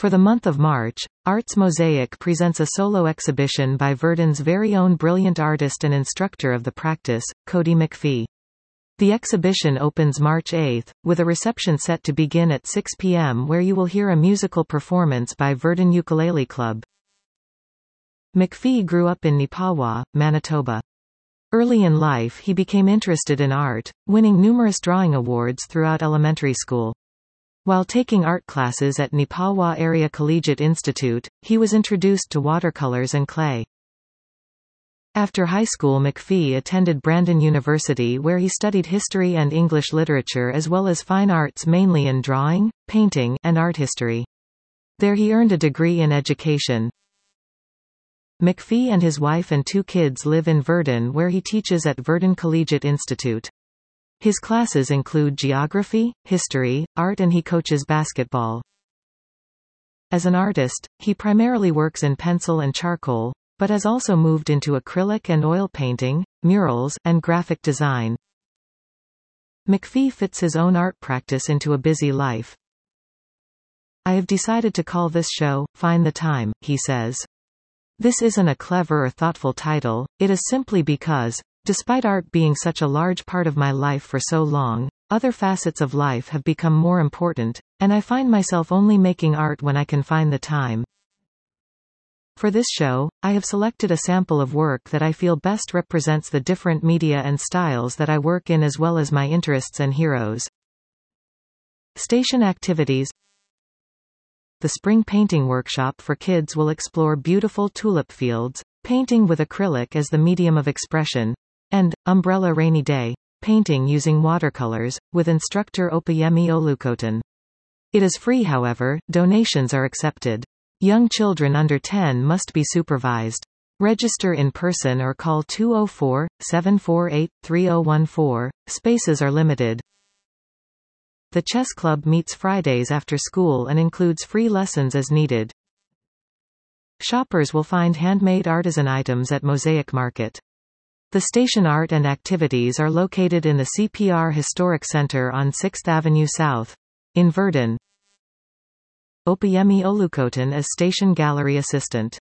For the month of March, Arts Mosaic presents a solo exhibition by Verdon's very own brilliant artist and instructor of the practice, Cody McPhee. The exhibition opens March 8, with a reception set to begin at 6 p.m. where you will hear a musical performance by Verdon Ukulele Club. McPhee grew up in Neepawa, Manitoba. Early in life he became interested in art, winning numerous drawing awards throughout elementary school. While taking art classes at Neepawa Area Collegiate Institute, he was introduced to watercolors and clay. After high school, McPhee attended Brandon University where he studied history and English literature as well as fine arts, mainly in drawing, painting, and art history. There he earned a degree in education. McPhee and his wife and 2 kids live in Verdon where he teaches at Verdon Collegiate Institute. His classes include geography, history, art, and he coaches basketball. As an artist, he primarily works in pencil and charcoal, but has also moved into acrylic and oil painting, murals, and graphic design. McPhee fits his own art practice into a busy life. "I have decided to call this show, Find the Time," he says. "This isn't a clever or thoughtful title, it is simply because, despite art being such a large part of my life for so long, other facets of life have become more important, and I find myself only making art when I can find the time." For this show, I have selected a sample of work that I feel best represents the different media and styles that I work in as well as my interests and heroes. Station activities. The Spring Painting Workshop for kids will explore beautiful tulip fields, painting with acrylic as the medium of expression, and Umbrella Rainy Day, painting using watercolors, with instructor Opeyemi Olukotan. It is free, however, donations are accepted. Young children under 10 must be supervised. Register in person or call 204-748-3014, spaces are limited. The Chess Club meets Fridays after school and includes free lessons as needed. Shoppers will find handmade artisan items at Mosaic Market. The station art and activities are located in the CPR Historic Center on 6th Avenue South, in Verdon. Opeyemi Olukotan as Station Gallery Assistant.